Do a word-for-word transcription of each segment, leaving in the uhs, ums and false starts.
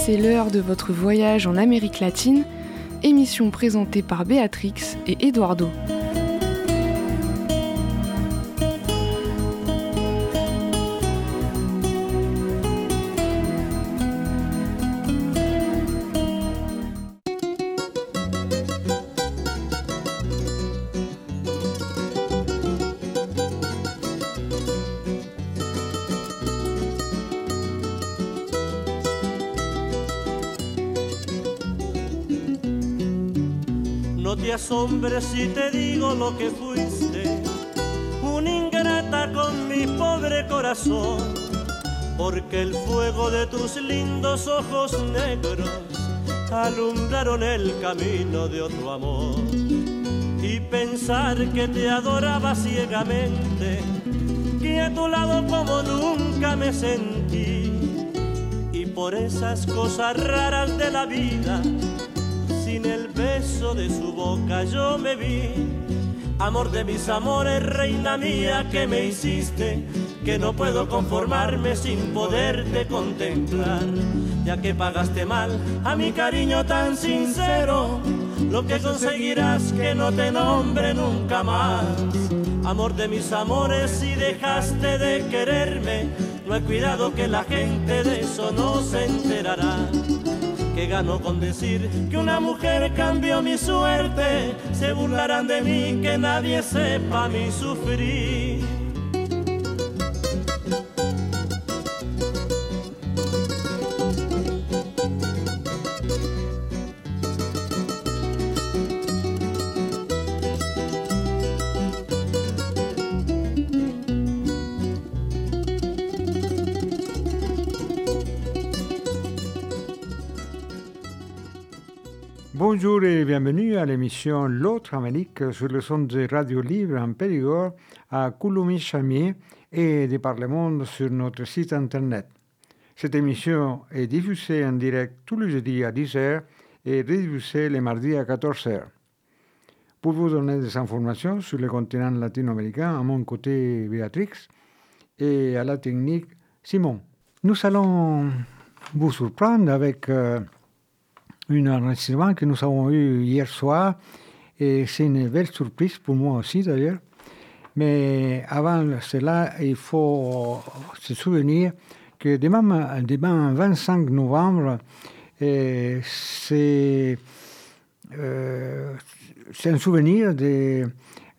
c'est l'heure de votre voyage en Amérique latine, émission présentée par Béatrix et Eduardo. No te asombres si te digo lo que fuiste, una ingrata con mi pobre corazón, porque el fuego de tus lindos ojos negros alumbraron el camino de otro amor. Y pensar que te adoraba ciegamente, que a tu lado como nunca me sentí, y por esas cosas raras de la vida, sin el beso de su boca yo me vi. Amor de mis amores, reina mía, que me hiciste, que no puedo conformarme sin poderte contemplar, ya que pagaste mal a mi cariño tan sincero, lo que conseguirás que no te nombre nunca más. Amor de mis amores, si dejaste de quererme, no he cuidado que la gente de eso no se enterará. Que gano con decir que una mujer cambió mi suerte, se burlarán de mí, que nadie sepa mi sufrir. Bonjour et bienvenue à l'émission L'autre Amérique sur le son de Radio Libre en Périgord à Coulommiers-Chamiers et de par le monde sur notre site internet. Cette émission est diffusée en direct tous les jeudis à dix heures et rediffusée les mardis à quatorze heures. Pour vous donner des informations sur le continent latino-américain, à mon côté Béatrix et à la technique Simon. Nous allons vous surprendre avec euh, un enregistrement que nous avons eu hier soir, et c'est une belle surprise pour moi aussi d'ailleurs. Mais avant cela, il faut se souvenir que demain, demain vingt-cinq novembre, euh, c'est, euh, c'est un souvenir de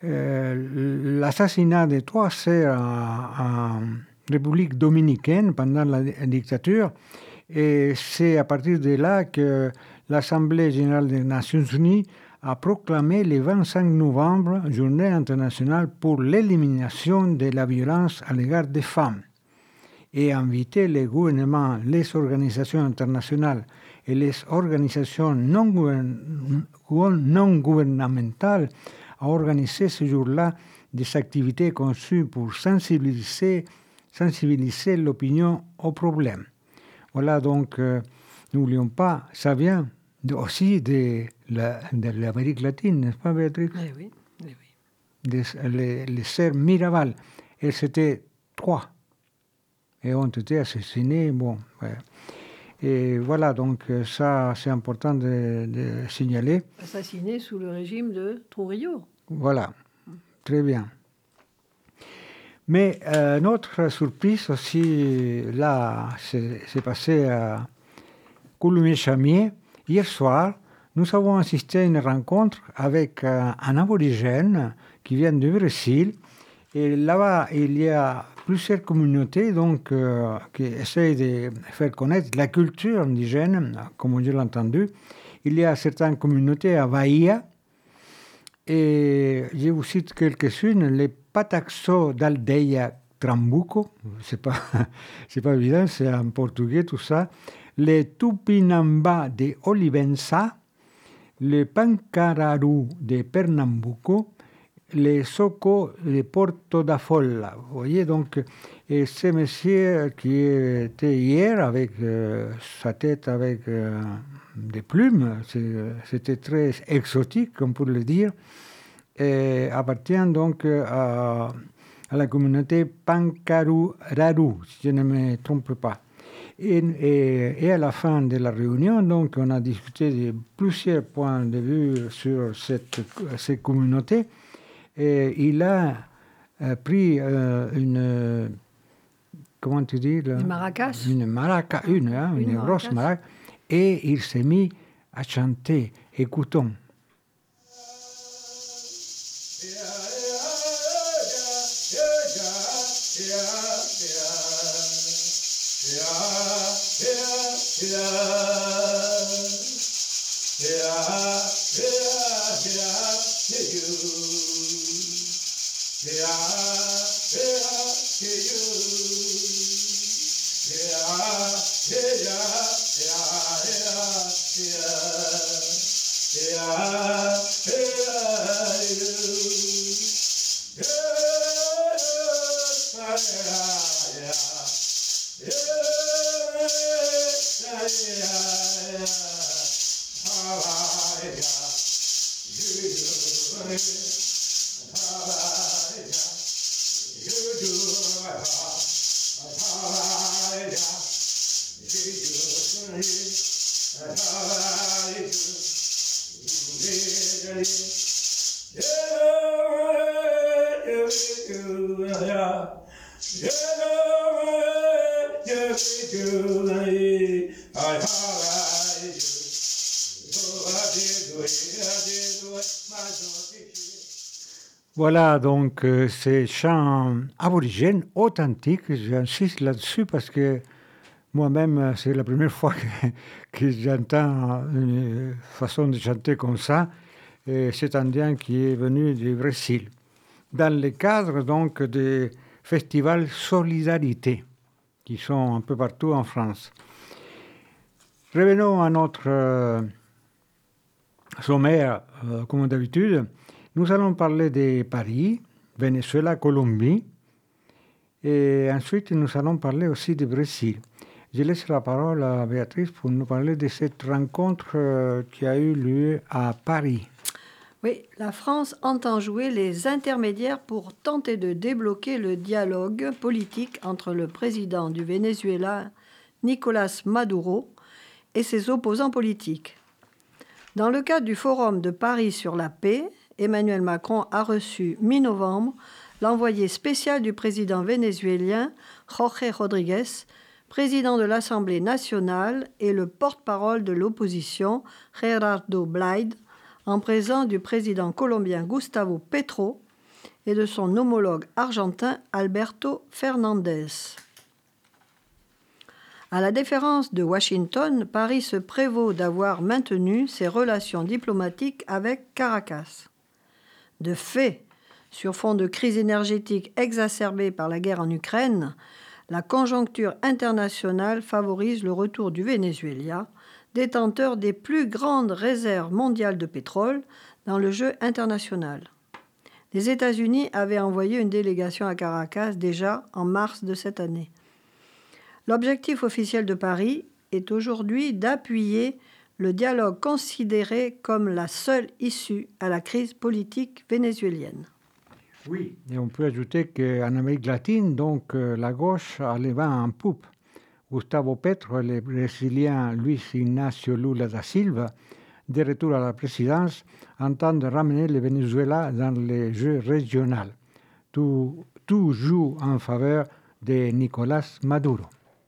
euh, l'assassinat de trois sœurs en, en République dominicaine pendant la dictature. Et c'est à partir de là que l'Assemblée générale des Nations unies a proclamé le vingt-cinq novembre Journée internationale pour l'élimination de la violence à l'égard des femmes et a invité les gouvernements, les organisations internationales et les organisations non, gouvern- non gouvernementales à organiser ce jour-là des activités conçues pour sensibiliser, sensibiliser l'opinion au problème. Voilà, donc, euh, n'oublions pas, ça vient de, aussi de, la, de l'Amérique latine, n'est-ce pas, Béatrix? Eh oui, eh oui. Des, les, les sœurs Mirabal, elles étaient trois et ont été assassinées. Bon, ouais. Et voilà, donc, ça, c'est important de, de signaler. Assassinées sous le régime de Trujillo. Voilà, très bien. Mais euh, notre surprise aussi, là, c'est, c'est passé à Coulommiers-Chamiers. Hier soir, nous avons assisté à une rencontre avec euh, un aborigène qui vient du Brésil. Et là-bas, il y a plusieurs communautés donc, euh, qui essayent de faire connaître la culture indigène, comme je l'ai entendu. Il y a certaines communautés à Bahia. Et je vous cite quelques-unes, les Pataxó d'Aldeia Trambuco, c'est pas, c'est pas évident, c'est en portugais tout ça, les Tupinamba de Olivença, les Pancararu de Pernambuco, les Soco de Porto da Folla. Vous voyez, donc, et ce monsieur qui était hier avec euh, sa tête avec euh, des plumes, c'est, c'était très exotique, comme pour le dire, et appartient donc à, à la communauté Pancararu, si je ne me trompe pas. Et, et, et à la fin de la réunion, donc, on a discuté de plusieurs points de vue sur cette, ces communautés. Et il a euh, pris euh, une, comment tu dis là? Une maracas. Une maraca, une, hein, une, une grosse maraca. Et il s'est mis à chanter. Écoutons. Voilà donc euh, ces chants aborigènes authentiques, j'insiste là-dessus parce que moi-même c'est la première fois que, que j'entends une façon de chanter comme ça, et cet Indien qui est venu du Brésil, dans le cadre donc des festivals Solidarité qui sont un peu partout en France. Revenons à notre euh, sommaire, euh, comme d'habitude. Nous allons parler de Paris, Venezuela, Colombie, et ensuite nous allons parler aussi du Brésil. Je laisse la parole à Béatrice pour nous parler de cette rencontre qui a eu lieu à Paris. Oui, la France entend jouer les intermédiaires pour tenter de débloquer le dialogue politique entre le président du Venezuela, Nicolás Maduro, et ses opposants politiques. Dans le cadre du Forum de Paris sur la paix, Emmanuel Macron a reçu mi-novembre l'envoyé spécial du président vénézuélien Jorge Rodríguez, président de l'Assemblée nationale, et le porte-parole de l'opposition Gerardo Blyde, en présence du président colombien Gustavo Petro et de son homologue argentin Alberto Fernandez. À la différence de Washington, Paris se prévaut d'avoir maintenu ses relations diplomatiques avec Caracas. De fait, sur fond de crise énergétique exacerbée par la guerre en Ukraine, la conjoncture internationale favorise le retour du Venezuela, détenteur des plus grandes réserves mondiales de pétrole, dans le jeu international. Les États-Unis avaient envoyé une délégation à Caracas déjà en mars de cette année. L'objectif officiel de Paris est aujourd'hui d'appuyer le dialogue considéré comme la seule issue à la crise politique vénézuélienne. Oui, et on peut ajouter qu'en Amérique latine, donc, la gauche a le vent en poupe. Gustavo Petro et le Brésilien Luis Ignacio Lula da Silva, de retour à la présidence, entendent ramener le Venezuela dans les jeux régionaux. Tout, tout joue en faveur de Nicolás Maduro.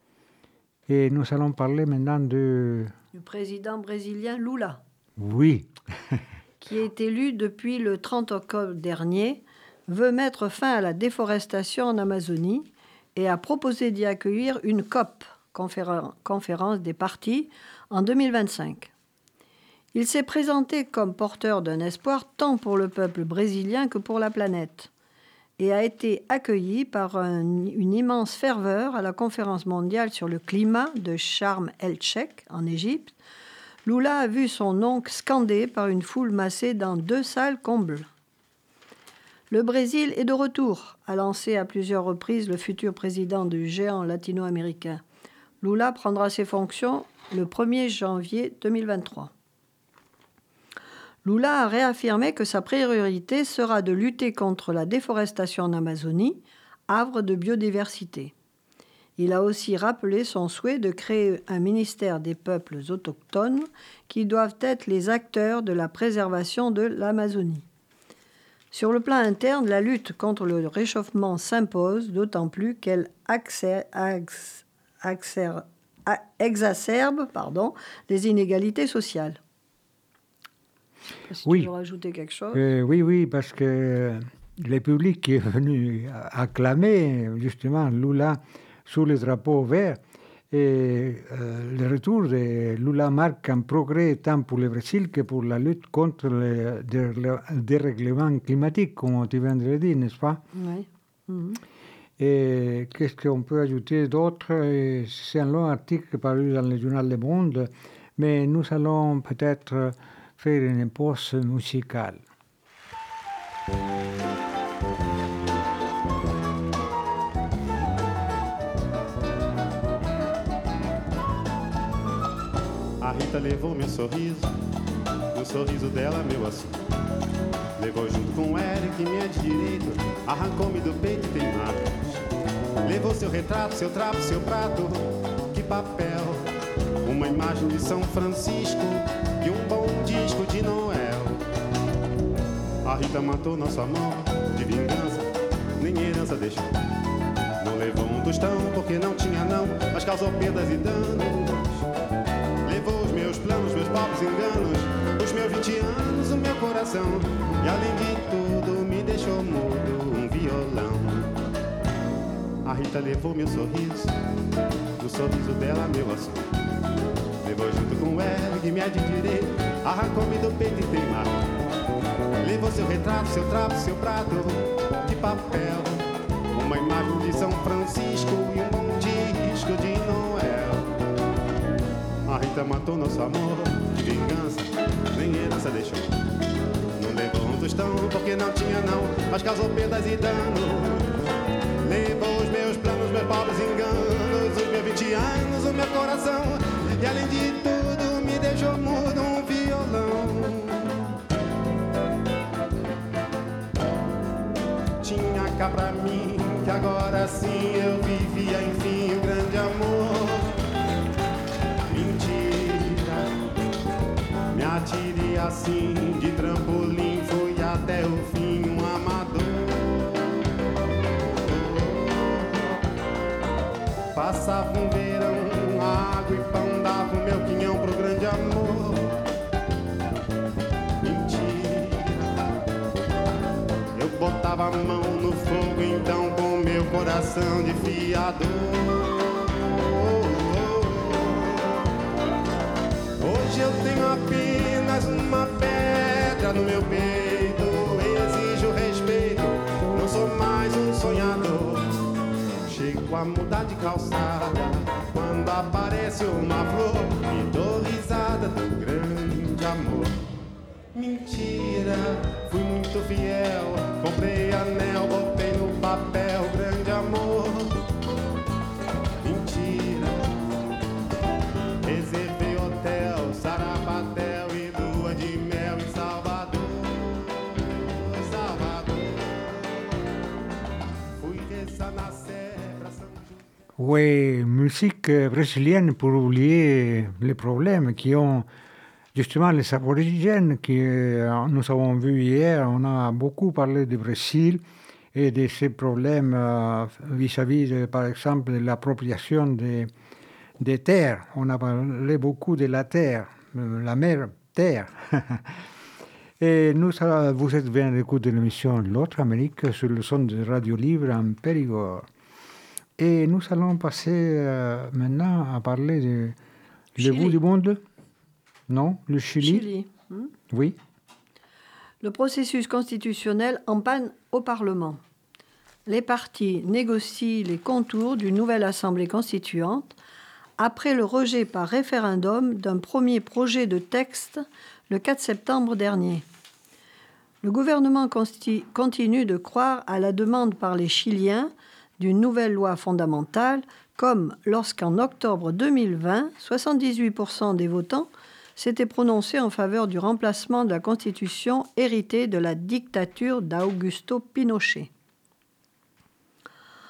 Et nous allons parler maintenant de... du président brésilien Lula. Oui. Qui est élu depuis le trente octobre dernier, veut mettre fin à la déforestation en Amazonie et a proposé d'y accueillir une COP, conféren- conférence des partis, en deux mille vingt-cinq. Il s'est présenté comme porteur d'un espoir tant pour le peuple brésilien que pour la planète et a été accueilli par un, une immense ferveur à la conférence mondiale sur le climat de Sharm el-Sheikh en Égypte. Lula a vu son nom scandé par une foule massée dans deux salles combles. Le Brésil est de retour, a lancé à plusieurs reprises le futur président du géant latino-américain. Lula prendra ses fonctions le premier janvier deux mille vingt-trois. Lula a réaffirmé que sa priorité sera de lutter contre la déforestation en Amazonie, havre de biodiversité. Il a aussi rappelé son souhait de créer un ministère des peuples autochtones qui doivent être les acteurs de la préservation de l'Amazonie. Sur le plan interne, la lutte contre le réchauffement s'impose, d'autant plus qu'elle accès, accès, accès, exacerbe pardon, les inégalités sociales. Est-ce que oui. tu veux rajouter quelque chose? euh, Oui, oui, parce que le public qui est venu acclamer justement Lula sous le drapeau vert, et euh, le retour de Lula marque un progrès tant pour le Brésil que pour la lutte contre le dérèglement climatique, comme tu viens de le dire, n'est-ce pas? Oui. Mmh. Et qu'est-ce qu'on peut ajouter d'autre? C'est un long article paru dans le journal Le Monde, mais nous allons peut-être faire une pause musicale. A Rita levou meu sorriso, o sorriso dela meu assunto. Levou junto com o Eric, minha de direito, arrancou-me do peito e tem marcas. Levou seu retrato, seu trapo, seu prato, que papel. Uma imagem de São Francisco e um bom disco de Noel. A Rita matou nosso amor de vingança, nem herança deixou. Não levou um tostão porque não tinha não, mas causou perdas e danos. Levou os meus planos, meus pobres enganos, os meus vinte anos, o meu coração. E além de tudo me deixou mudo um violão. A Rita levou meu sorriso, o sorriso dela meu assunto. Levou junto com o Eric, minha de direito, arrancou-me do peito e tem marca. Levou seu retrato, seu trapo, seu prato de papel. Uma imagem de São Francisco e um bom disco de Noel. A Rita matou nosso amor de vingança, nem herança deixou. Não levou um tostão porque não tinha não, mas causou perdas e danos. Levou os meus planos, meus pobres enganos, os meus vinte anos, o meu coração. E além de tudo me deixou mudo um violão. Tinha cá pra mim que agora sim eu vivia enfim um grande amor. Mentira, me atirei assim de trampolim, fui até o fim um amador. Passava um verão, água e pão, dava o meu quinhão pro grande amor. Mentira, eu botava a mão no fogo então com meu coração de fiador. Hoje eu tenho apenas uma pedra no meu peito, exijo respeito, não sou mais um sonhador. Chego a mudar de calçada quando aparece uma flor e dou risada do grande amor. Mentira, fui muito fiel, comprei anel, botei no papel, grande amor. Mentira, reservei hotel, sarapatel e lua de mel em Salvador, Salvador. Fui rezar na Sé pra São João. Oui, musique brésilienne pour oublier les problèmes qui ont justement les aborigènes que nous avons vus hier. On a beaucoup parlé du Brésil et de ces problèmes euh, vis-à-vis, de, par exemple, de l'appropriation des, des terres. On a parlé beaucoup de la terre, la mère terre. Et nous, ça, vous êtes bien à l'écoute de l'émission L'autre Amérique sur le son de Radio Libre en Périgord. Et nous allons passer euh, maintenant à parler de le bout du monde. Non, le Chili. Chili. Hmm? Oui. Le processus constitutionnel en panne au Parlement. Les partis négocient les contours d'une nouvelle assemblée constituante après le rejet par référendum d'un premier projet de texte le quatre septembre dernier. Le gouvernement consti- continue de croire à la demande par les Chiliens d'une nouvelle loi fondamentale, comme lorsqu'en octobre deux mille vingt, soixante-dix-huit pour cent des votants s'étaient prononcés en faveur du remplacement de la Constitution héritée de la dictature d'Augusto Pinochet.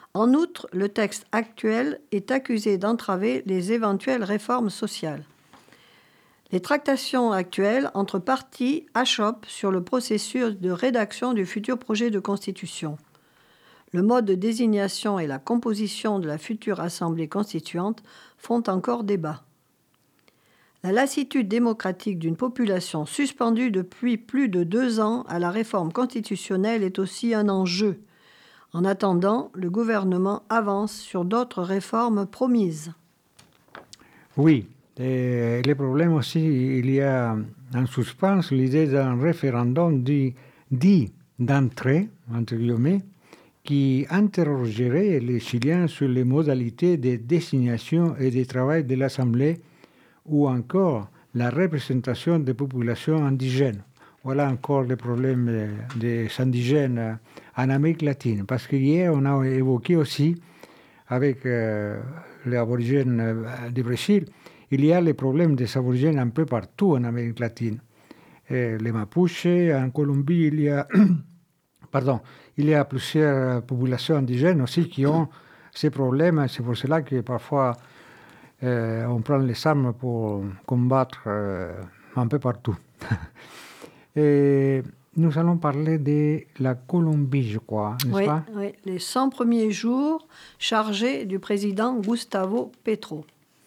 En outre, le texte actuel est accusé d'entraver les éventuelles réformes sociales. Les tractations actuelles entre partis achoppent sur le processus de rédaction du futur projet de constitution. Le mode de désignation et la composition de la future Assemblée constituante font encore débat. La lassitude démocratique d'une population suspendue depuis plus de deux ans à la réforme constitutionnelle est aussi un enjeu. En attendant, le gouvernement avance sur d'autres réformes promises. Oui, et le problème aussi, il y a en suspens l'idée d'un référendum dit, dit d'entrée, entre guillemets, qui interrogerait les Chiliens sur les modalités de désignation et de travail de l'Assemblée ou encore la représentation des populations indigènes. Voilà encore le problème des indigènes en Amérique latine. Parce qu'hier, on a évoqué aussi, avec euh, les aborigènes du Brésil, il y a les problèmes des aborigènes un peu partout en Amérique latine. Et les Mapuches, en Colombie, il y a, pardon, il y a plusieurs populations indigènes aussi qui ont ces problèmes. C'est pour cela que parfois, euh, on prend les armes pour combattre euh, un peu partout. Et nous allons parler de la Colombie, je crois, n'est-ce oui, pas? Oui, les cent premiers jours chargés du président Gustavo Petro.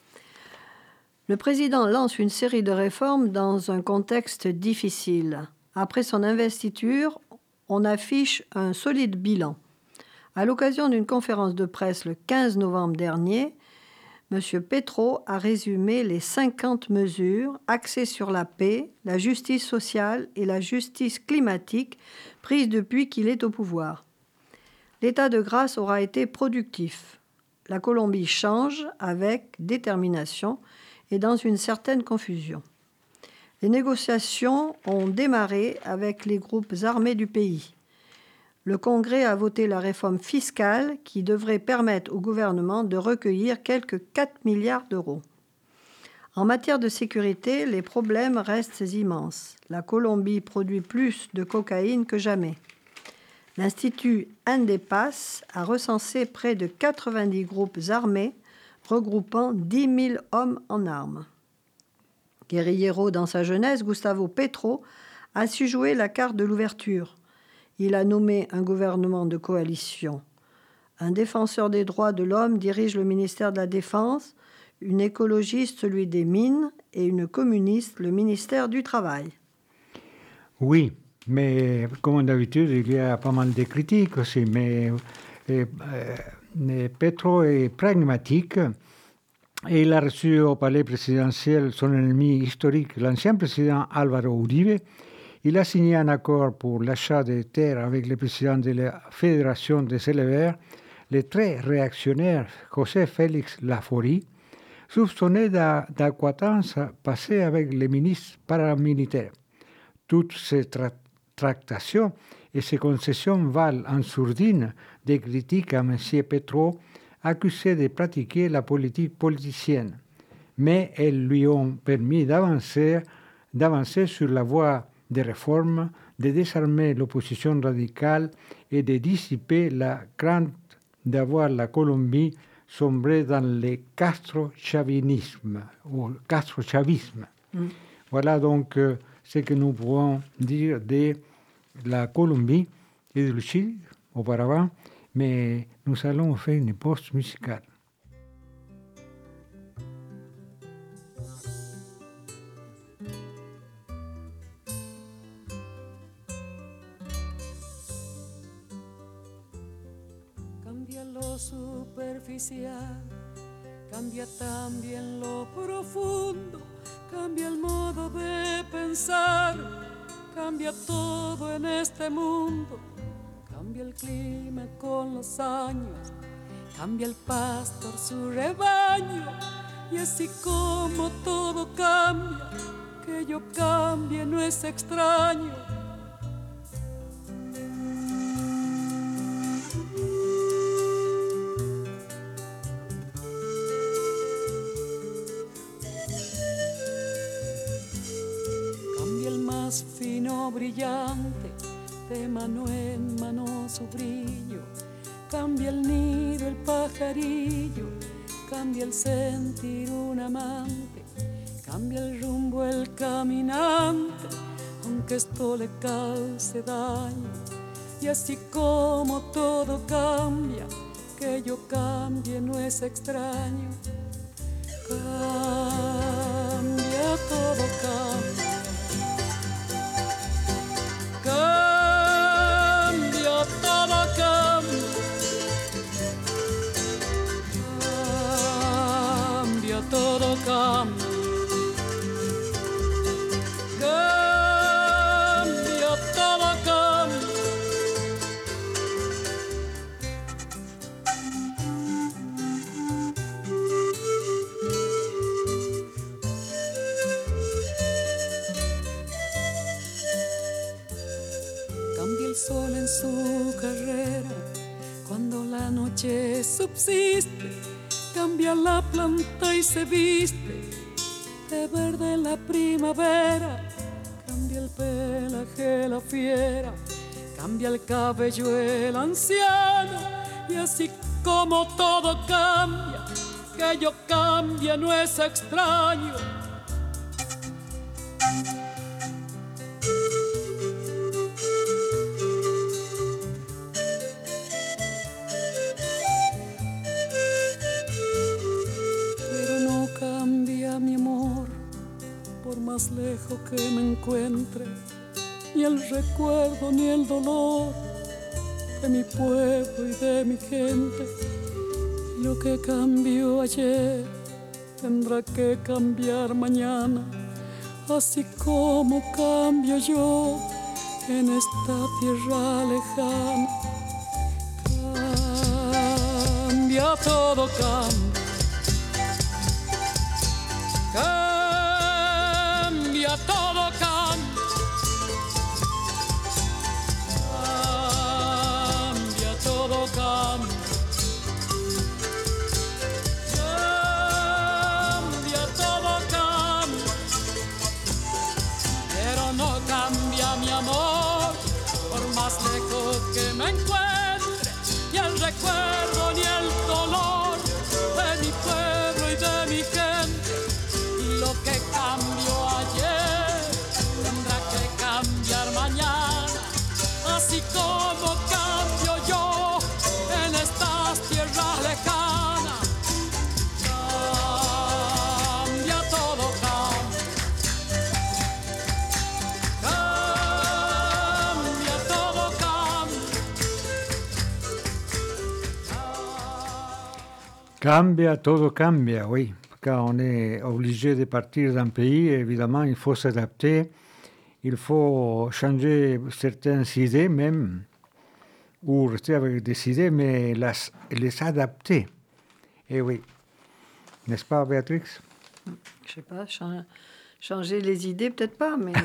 Le président lance une série de réformes dans un contexte difficile. Après son investiture, on affiche un solide bilan. À l'occasion d'une conférence de presse le quinze novembre dernier, M. Petro a résumé les cinquante mesures axées sur la paix, la justice sociale et la justice climatique prises depuis qu'il est au pouvoir. L'état de grâce aura été productif. La Colombie change avec détermination et dans une certaine confusion. Les négociations ont démarré avec les groupes armés du pays. Le Congrès a voté la réforme fiscale qui devrait permettre au gouvernement de recueillir quelques quatre milliards d'euros. En matière de sécurité, les problèmes restent immenses. La Colombie produit plus de cocaïne que jamais. L'Institut Indepas a recensé près de quatre-vingt-dix groupes armés regroupant dix mille hommes en armes. Guerrillero dans sa jeunesse, Gustavo Petro a su jouer la carte de l'ouverture. Il a nommé un gouvernement de coalition. Un défenseur des droits de l'homme dirige le ministère de la Défense, une écologiste celui des mines et une communiste le ministère du Travail. Oui, mais comme d'habitude, il y a pas mal de critiques aussi. Mais euh, euh, Petro est pragmatique et il a reçu au palais présidentiel son ennemi historique, l'ancien président Álvaro Uribe. Il a signé un accord pour l'achat des terres avec le président de la Fédération des éleveurs, le très réactionnaire José Félix Laforí, soupçonné d'acquaintance passée avec les ministres paramilitaires. Toutes ces tra- tractations et ces concessions valent en sourdine des critiques à M. Petro, accusé de pratiquer la politique politicienne. Mais elles lui ont permis d'avancer, d'avancer sur la voie des réformes, de désarmer l'opposition radicale et de dissiper la crainte d'avoir la Colombie sombrer dans le castro-chavinisme ou castro-chavisme. Mm. Voilà donc euh, ce que nous pouvons dire de la Colombie et du Chili auparavant, mais nous allons faire une pause musicale. Cambia lo superficial, cambia también lo profundo, cambia el modo de pensar, cambia todo en este mundo, cambia el clima con los años, cambia el pastor su rebaño, y así como todo cambia, que yo cambie no es extraño. Fino brillante, de mano en mano su brillo, cambia el nido, el pajarillo, cambia el sentir un amante, cambia el rumbo el caminante, aunque esto le cause daño. Y así como todo cambia, que yo cambie no es extraño. Cambia, todo cambia. Cambia, todo cambia. Cambia, todo cambia. Cambia, todo cambia. Cambia el sol en su carrera cuando la noche subsiste, cambia la planta y se viste de verde en la primavera, cambia el pelaje la fiera, cambia el cabello el anciano, y así como todo cambia, que yo cambie no es extraño. Más lejos que me encuentre, ni el recuerdo ni el dolor de mi pueblo y de mi gente. Lo que cambió ayer tendrá que cambiar mañana, así como cambio yo en esta tierra lejana. Cambia, todo cambia. Cambia, todo cambia. Cambia, todo cambia. Cambia, todo cambia. Pero no cambia mi amor, por más lejos que me encuentre, ni el recuerdo ni el dolor de mi pueblo y de mi gente. Lo que cambió ayer tendrá que cambiar mañana, así como cambio yo en estas tierras lejanas. Cambia, todo cambia. Cambia, todo cambia. Cambia, todo cambia, oui. Quand on est obligé de partir d'un pays, évidemment, il faut s'adapter, il faut changer certaines idées même, ou rester avec des idées, mais las, les adapter. Et oui, n'est-ce pas, Béatrix? Je sais pas, cha- changer les idées, peut-être pas, mais...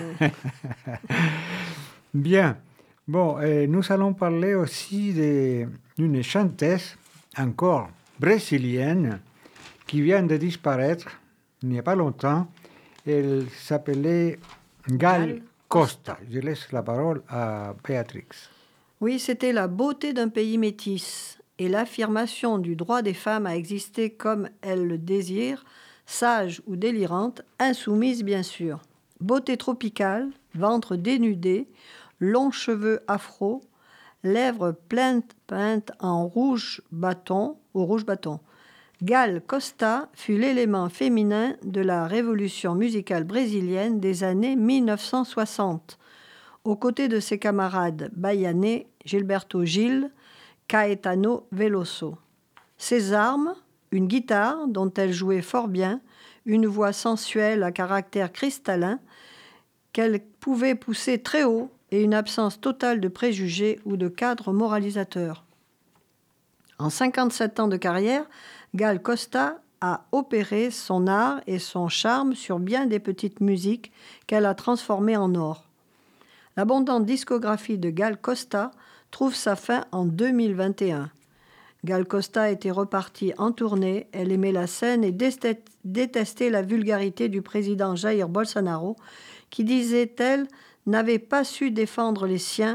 Bien. Bon, euh, nous allons parler aussi d'une chanteuse, encore brésilienne, qui vient de disparaître il n'y a pas longtemps. Elle s'appelait Gal Costa. Je laisse la parole à Béatrix. Oui, c'était la beauté d'un pays métis et l'affirmation du droit des femmes à exister comme elles le désirent, sage ou délirante, insoumise bien sûr. Beauté tropicale, ventre dénudé, longs cheveux afro, lèvres peintes, peintes en rouge bâton, au rouge bâton. Gal Costa fut l'élément féminin de la révolution musicale brésilienne des années mille neuf cent soixante, aux côtés de ses camarades Baiané, Gilberto Gil, Caetano Veloso. Ses armes, une guitare dont elle jouait fort bien, une voix sensuelle à caractère cristallin, qu'elle pouvait pousser très haut et une absence totale de préjugés ou de cadres moralisateurs. En cinquante-sept ans de carrière, Gal Costa a opéré son art et son charme sur bien des petites musiques qu'elle a transformées en or. L'abondante discographie de Gal Costa trouve sa fin en deux mille vingt et un. Gal Costa était repartie en tournée, elle aimait la scène et détestait la vulgarité du président Jair Bolsonaro, qui, disait-elle, n'avait pas su défendre les siens,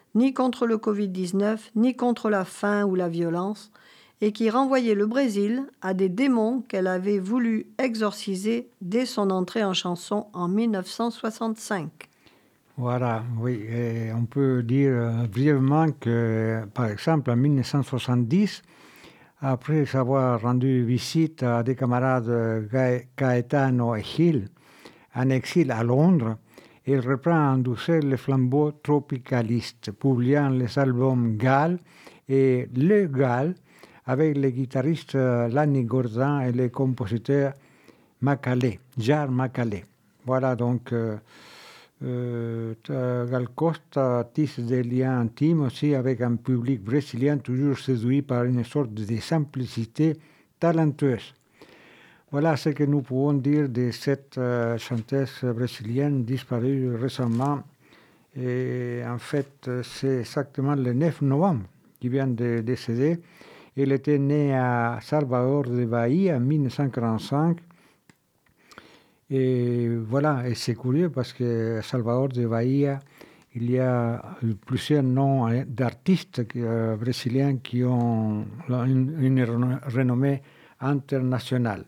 ni contre le covid dix-neuf, ni contre la faim ou la violence, et qui renvoyait le Brésil à des démons qu'elle avait voulu exorciser dès son entrée en chanson en mille neuf cent soixante-cinq. Voilà, oui. Et on peut dire euh, brièvement que, par exemple, en mille neuf cent soixante-dix, après avoir rendu visite à des camarades Gaetano et Gil, en exil à Londres, il reprend en douceur les flambeaux tropicalistes, publiant les albums Gal et Le Gal, avec les guitaristes Lanny Gordon et les compositeurs Macalé, Jar Macalé. Voilà donc euh, euh, Gal Costa tisse des liens intimes aussi avec un public brésilien toujours séduit par une sorte de simplicité talentueuse. Voilà ce que nous pouvons dire de cette euh, chanteuse brésilienne disparue récemment. Et en fait, c'est exactement le neuf novembre qui vient de décéder. Elle était née à Salvador de Bahia en mille neuf cent quarante-cinq. Et voilà, et c'est curieux parce que Salvador de Bahia, il y a plusieurs noms d'artistes euh, brésiliens qui ont une, une renommée internationale.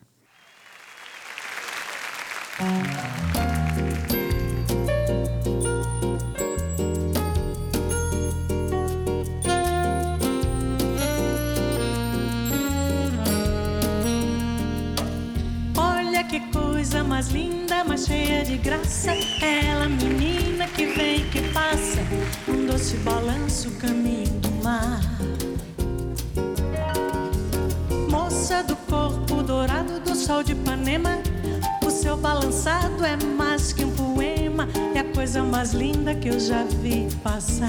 Olha que coisa mais linda, mais cheia de graça. Ela, menina que vem, que passa, um doce balanço, caminho do mar. Moça do corpo dourado do sol de Ipanema, o seu balançado é mais que um poema, é a coisa mais linda que eu já vi passar.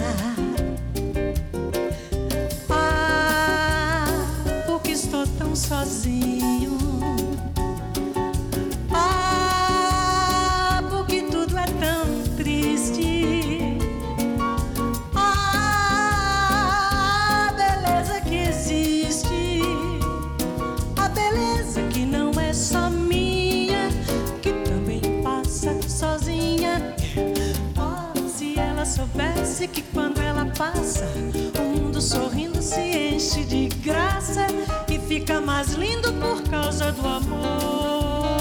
Ah, porque estou tão sozinho. Ah, porque tudo é tão triste. Ah, a beleza que existe, a beleza que não é só minha, sozinha. Oh, se ela soubesse que quando ela passa, o mundo sorrindo se enche de graça e fica mais lindo por causa do amor.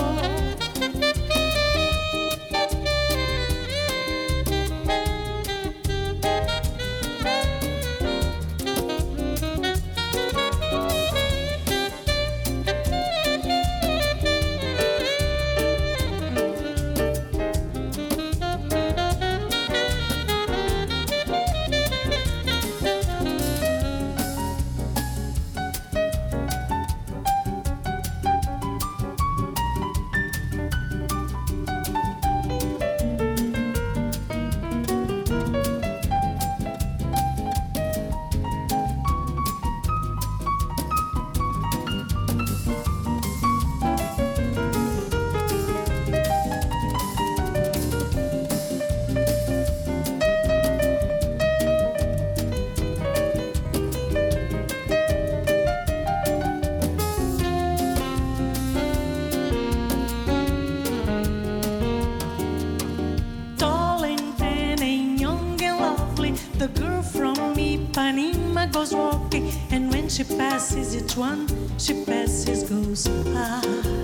Goes walking, and when she passes each one, she passes goes ah.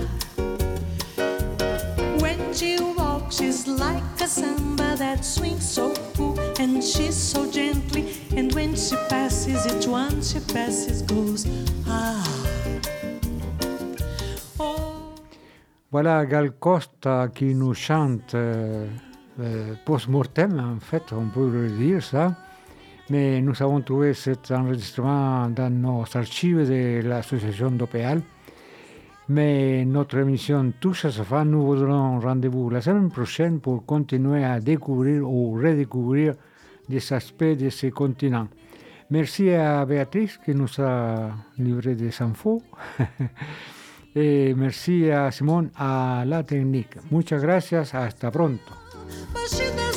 When she walks, she's like a samba that swings so cool, and she's so gently, and when she passes each one, she passes goes ah. Oh. Voilà Gal Costa qui nous chante euh, euh, post-mortem, en fait, on peut le dire ça. Mais nous avons trouvé cet enregistrement dans nos archives de l'association d'Opéal. Mais notre émission touche à sa fin. Nous vous donnons rendez-vous la semaine prochaine pour continuer à découvrir ou redécouvrir des aspects de ce continent. Merci à Béatrice qui nous a livré des infos. Et merci à Simone à la technique. Muchas gracias. Hasta pronto.